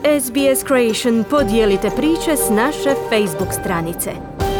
SBS Creation podijelite priče s naše Facebook stranice.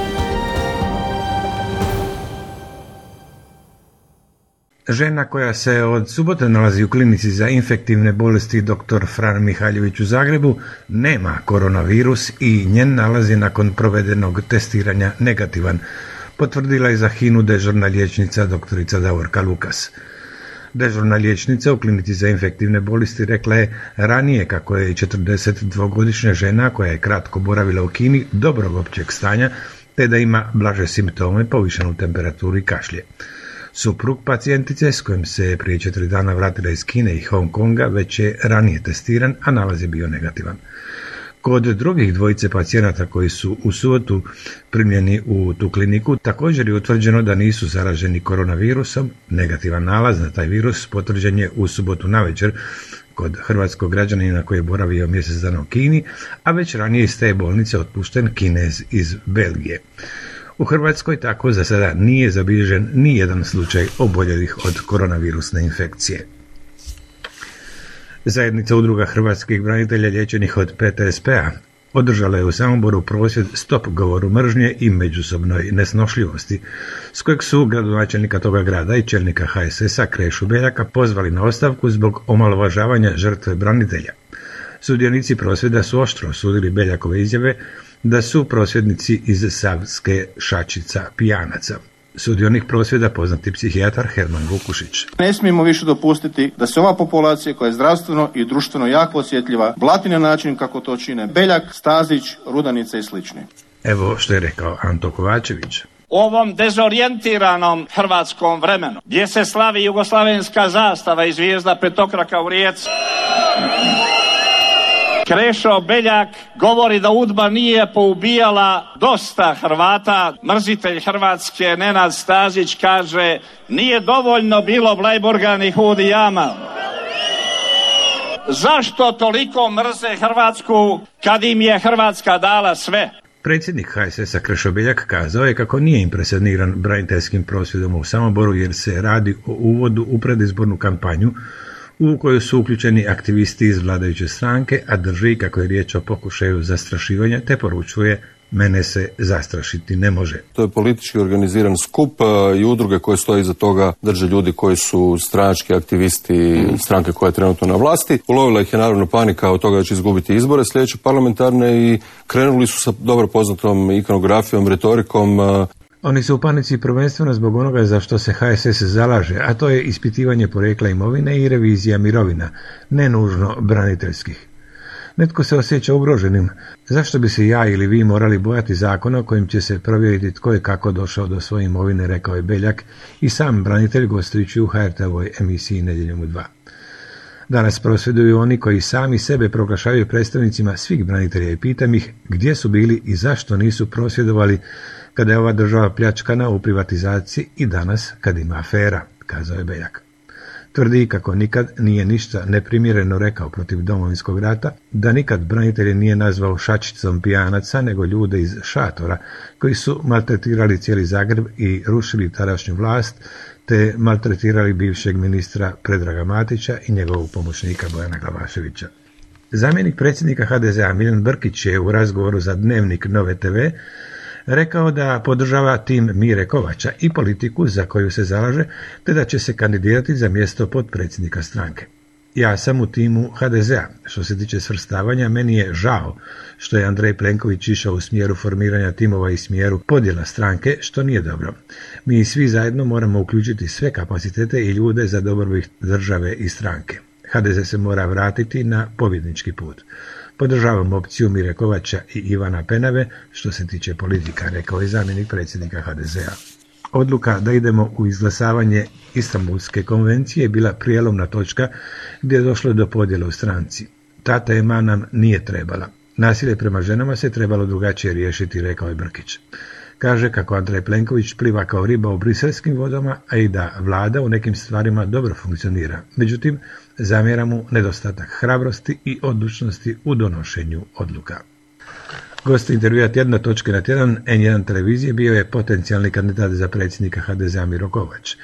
Žena koja se od subote nalazi u klinici za infektivne bolesti dr. Fran Mihaljević u Zagrebu nema koronavirus i njen nalaz je nakon provedenog testiranja negativan, potvrdila je za HINA-u dežurna liječnica dr. Davorka Lukas. Dežurna liječnica u klinici za infektivne bolesti rekla je ranije kako je 42-godišnja žena koja je kratko boravila u Kini dobrog općeg stanja te da ima blaže simptome, povišenu temperaturu i kašlje. Suprug pacijentice s kojim se prije 4 dana vratila iz Kine i Hong Konga već je ranije testiran, a nalaz je bio negativan. Kod drugih dvojice pacijenata koji su u subotu primljeni u tu kliniku također je utvrđeno da nisu zaraženi koronavirusom. Negativan nalaz na taj virus potvrđen je u subotu navečer kod hrvatskog građanina koji je boravio mjesec dana u Kini, a već ranije iz te bolnice otpušten Kinez iz Belgije. U Hrvatskoj tako za sada nije zabilježen ni jedan slučaj oboljelih od koronavirusne infekcije. Zajednica udruga hrvatskih branitelja liječenih od PTSP-a održala je u Samoboru prosvjed Stop govoru mržnje i međusobnoj nesnošljivosti, s kojeg su gradonačelnika toga grada i čelnika HSS-a Krešu Beljaka pozvali na ostavku zbog omalovažavanja žrtve branitelja. Sudionici prosvjeda su oštro osudili Beljakove izjave da su prosvjednici iz Savske šačica pijanaca. Sudionik prosvjeda poznati psihijatar Herman Vukušić. Ne smijemo više dopustiti da se ova populacija koja je zdravstveno i društveno jako osjetljiva blati na način kako to čine Beljak, Stazić, Rudanica i slični. Evo što je rekao Anto Kovačević. U ovom dezorijentiranom hrvatskom vremenu, gdje se slavi jugoslavenska zastava i zvijezda petokraka u Rijeci, Krešo Beljak govori da UDBA nije poubijala dosta Hrvata. Mrzitelj Hrvatske Nenad Stazić kaže nije dovoljno bilo Bleiburga ni Hudi Jama. Zašto toliko mrze Hrvatsku kad im je Hrvatska dala sve? Predsjednik HSS-a Krešo Beljak kazao je kako nije impresioniran braniteljskim prosvjedom u Samoboru jer se radi o uvodu u predizbornu kampanju u kojoj su uključeni aktivisti iz vladajuće stranke, a drži kako je riječ o pokušaju zastrašivanja, te poručuje mene se zastrašiti ne može. To je politički organiziran skup i udruge koje stoje iza toga drže ljudi koji su stranački aktivisti stranke koja je trenutno na vlasti. Ulovila ih je naravno panika od toga da će izgubiti izbore sljedeće parlamentarne i krenuli su sa dobro poznatom ikonografijom, retorikom. Oni su u panici prvenstveno zbog onoga za što se HSS zalaže, a to je ispitivanje porijekla imovine i revizija mirovina, ne nužno braniteljskih. Netko se osjeća ugroženim. Zašto bi se ja ili vi morali bojati zakona kojim će se provjeriti tko je kako došao do svoje imovine, rekao je Beljak i sam branitelj gostujući u HRT-ovoj emisiji Nedjeljom u 2. Danas prosvjeduju oni koji sami sebe proglašavaju predstavnicima svih branitelja i pitam ih gdje su bili i zašto nisu prosvjedovali kada je ova država pljačkana u privatizaciji i danas kad ima afera, kazao je Beljak. Tvrdi kako nikad nije ništa neprimjereno rekao protiv Domovinskog rata, da nikad branitelje nije nazvao šačicom pijanaca, nego ljude iz šatora koji su maltretirali cijeli Zagreb i rušili tadašnju vlast, te maltretirali bivšeg ministra Predraga Matića i njegovog pomoćnika Bojana Glavaševića. Zamjenik predsjednika HDZ-a Miljan Brkić je u razgovoru za Dnevnik Nove TV rekao da podržava tim Mire Kovača i politiku za koju se zalaže, te da će se kandidirati za mjesto potpredsjednika stranke. Ja sam u timu HDZ-a. Što se tiče svrstavanja, meni je žao što je Andrej Plenković išao u smjeru formiranja timova i smjeru podjela stranke, što nije dobro. Mi svi zajedno moramo uključiti sve kapacitete i ljude za dobrobit države i stranke. HDZ se mora vratiti na pobjednički put. Podržavam opciju Mire Kovača i Ivana Penave što se tiče politika, rekao je zamjenik predsjednika HDZ-a. Odluka da idemo u izglasavanje Istanbulske konvencije je bila prijelomna točka gdje je došlo do podjele u stranci. Ta tema nam nije trebala. Nasilje prema ženama se trebalo drugačije riješiti, rekao je Brkić. Kaže kako Andrej Plenković pliva kao riba u briselskim vodama, a i da vlada u nekim stvarima dobro funkcionira. Međutim, zamjera mu nedostatak hrabrosti i odlučnosti u donošenju odluka. Gost intervjua Tjedna točke na tjedan N1 televizije bio je potencijalni kandidat za predsjednika HDZ-a Miro Kovač.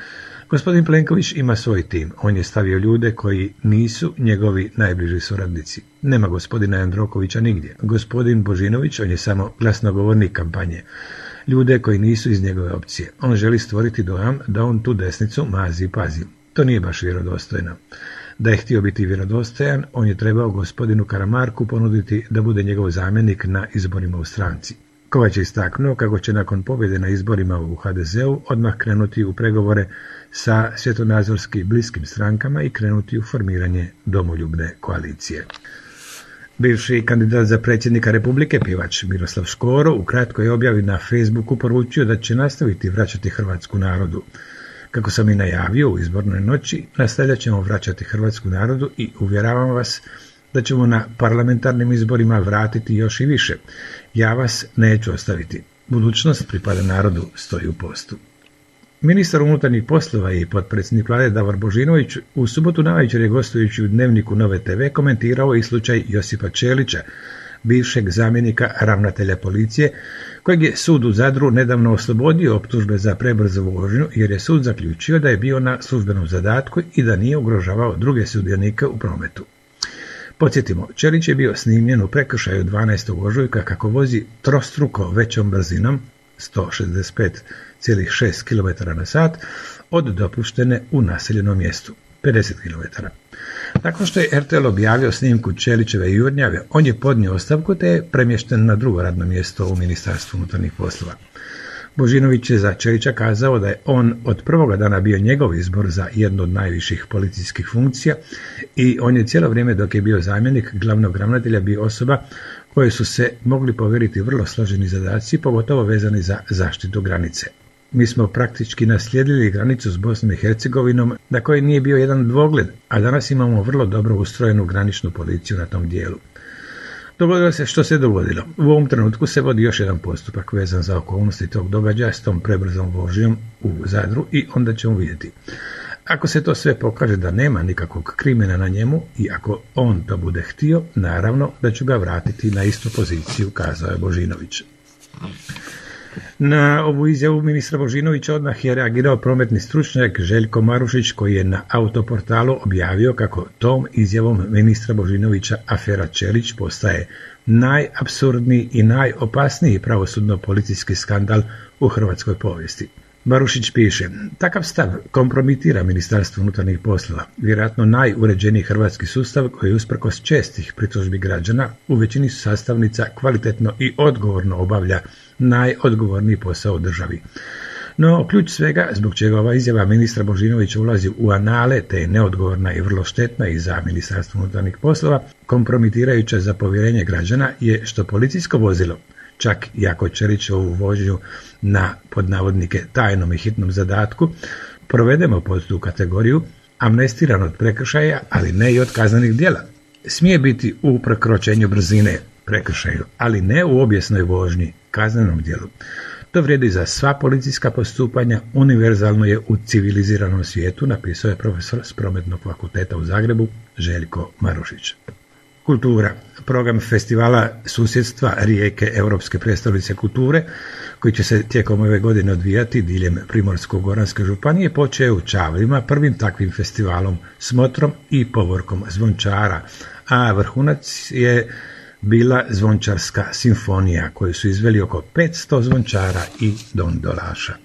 Gospodin Plenković ima svoj tim. On je stavio ljude koji nisu njegovi najbliži suradnici. Nema gospodina Jandrokovića nigdje. Gospodin Božinović, on je samo glasnogovornik kampanje. Ljude koji nisu iz njegove opcije. On želi stvoriti dojam da on tu desnicu mazi i pazi. To nije baš vjerodostojno. Da je htio biti vjerodostojan, on je trebao gospodinu Karamarku ponuditi da bude njegov zamjenik na izborima u stranci. Kovač je istaknuo kako će nakon pobjede na izborima u HDZ-u odmah krenuti u pregovore sa svjetonazorski bliskim strankama i krenuti u formiranje domoljubne koalicije. Bivši kandidat za predsjednika Republike, pjevač Miroslav Škoro, u kratkoj objavi na Facebooku poručio da će nastaviti vraćati hrvatsku narodu. Kako sam i najavio u izbornoj noći, nastavljat ćemo vraćati hrvatsku narodu i uvjeravam vas da ćemo na parlamentarnim izborima vratiti još i više. Ja vas neću ostaviti. Budućnost pripada narodu, stoji u postu. Ministar unutarnjih poslova i potpredsjednik vlade Davor Božinović u subotu navečer je gostujući u Dnevniku Nove TV komentirao i slučaj Josipa Ćelića, bivšeg zamjenika ravnatelja policije, kojeg je sud u Zadru nedavno oslobodio optužbe za prebrzu vožnju jer je sud zaključio da je bio na službenom zadatku i da nije ugrožavao druge sudionike u prometu. Podsjetimo, Ćelić je bio snimljen u prekršaju 12. ožujka kako vozi trostruko većom brzinom, 165,6 km/h, od dopuštene u naseljenom mjestu, 50 km. Nakon što je RTL objavio snimku Ćelićeve jurnjave, on je podnio ostavku te je premješten na drugo radno mjesto u Ministarstvu unutarnjih poslova. Božinović je za Ćelića kazao da je on od prvoga dana bio njegov izbor za jednu od najviših policijskih funkcija i on je cijelo vrijeme dok je bio zamjenik glavnog ravnatelja bio osoba koje su se mogli povjeriti vrlo složeni zadaci, pogotovo vezani za zaštitu granice. Mi smo praktički naslijedili granicu s Bosnom i Hercegovinom na kojoj nije bio jedan dvogled, a danas imamo vrlo dobro ustrojenu graničnu policiju na tom dijelu. Dogodilo se što se dogodilo. U ovom trenutku se vodi još jedan postupak vezan za okolnosti tog događaja s tom prebrzom vožnjom u Zadru i onda ćemo vidjeti. Ako se to sve pokaže da nema nikakvog krimena na njemu i ako on to bude htio, naravno da ću ga vratiti na istu poziciju, kazao je Božinović. Na ovu izjavu ministra Božinovića odmah je reagirao prometni stručnjak Željko Marušić koji je na Autoportalu objavio kako tom izjavom ministra Božinovića afera Ćelić postaje najapsurdniji i najopasniji pravosudno-policijski skandal u hrvatskoj povijesti. Marušić piše, takav stav kompromitira Ministarstvo unutarnjih poslova, vjerojatno najuređeniji hrvatski sustav koji usprkos čestih pritužbi građana u većini sastavnica kvalitetno i odgovorno obavlja najodgovorniji posao u državi. No, ključ svega, zbog čega ova izjava ministra Božinovića ulazi u anale, te je neodgovorna i vrlo štetna i za Ministarstvo unutarnjih poslova, kompromitirajuća za povjerenje građana, je što policijsko vozilo, čak i ako Ćelićevu vožnju na, pod navodnike, tajnom i hitnom zadatku, provedemo pod tu kategoriju, amnestiran od prekršaja, ali ne i od kaznenih djela. Smije biti u prekročenju brzine, prekršaju, ali ne u objesnoj vožnji, kaznenom djelu. To vrijedi za sva policijska postupanja, univerzalno je u civiliziranom svijetu, napisao je profesor s Prometnog fakulteta u Zagrebu Željko Marušić. Kultura. Program festivala susjedstva Rijeke, Europske prijestolnice kulture, koji će se tijekom ove godine odvijati diljem Primorsko-goranske županije, počeo u Čavlima prvim takvim festivalom, smotrom i povorkom zvončara, a vrhunac je bila zvončarska simfonija koju su izveli oko 500 zvončara i dondolaša.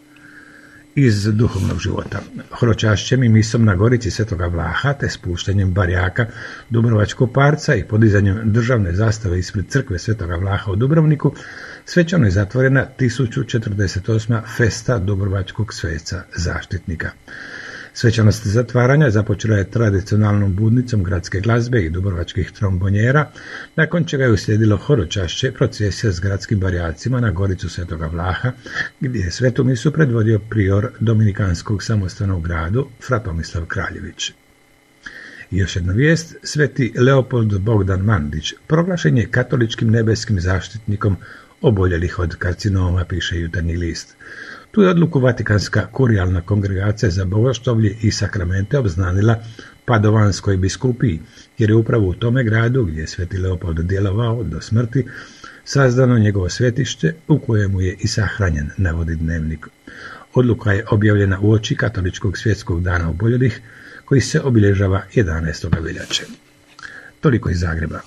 Iz duhovnog života. Horočašćem i misom na Gorici Svetoga Vlaha te spuštanjem barjaka Dubrovačkog parca i podizanjem državne zastave ispred crkve Svetoga Vlaha u Dubrovniku svečano je zatvorena 1048. festa Dubrovačkog sveca zaštitnika. Svečanost zatvaranja započela je tradicionalnom budnicom gradske glazbe i dubrovačkih trombonjera, nakon čega je uslijedilo horočašće, procesija s gradskim barjacima na Goricu Svetoga Vlaha, gdje je svetu misu predvodio prior Dominikanskog samostana gradu fra Tomislav Kraljević. I još jedna vijest, sveti Leopold Bogdan Mandić proglašen je katoličkim nebeskim zaštitnikom oboljelih od karcinoma, piše Jutarnji list. Tu je odluku Vatikanska kurijalna kongregacija za bogoštovlje i sakramente obznanila Padovanskoj biskupiji, jer je upravo u tome gradu, gdje je sveti Leopold djelovao do smrti, sazdano njegovo svetište u kojemu je i sahranjen, navodi Dnevnik. Odluka je objavljena uoči Katoličkog svjetskog dana oboljelih, koji se obilježava 11. veljače. Toliko iz Zagreba.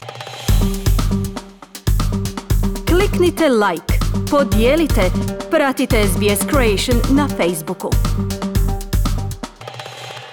Kliknite like, podijelite, pratite SBS Creation na Facebooku.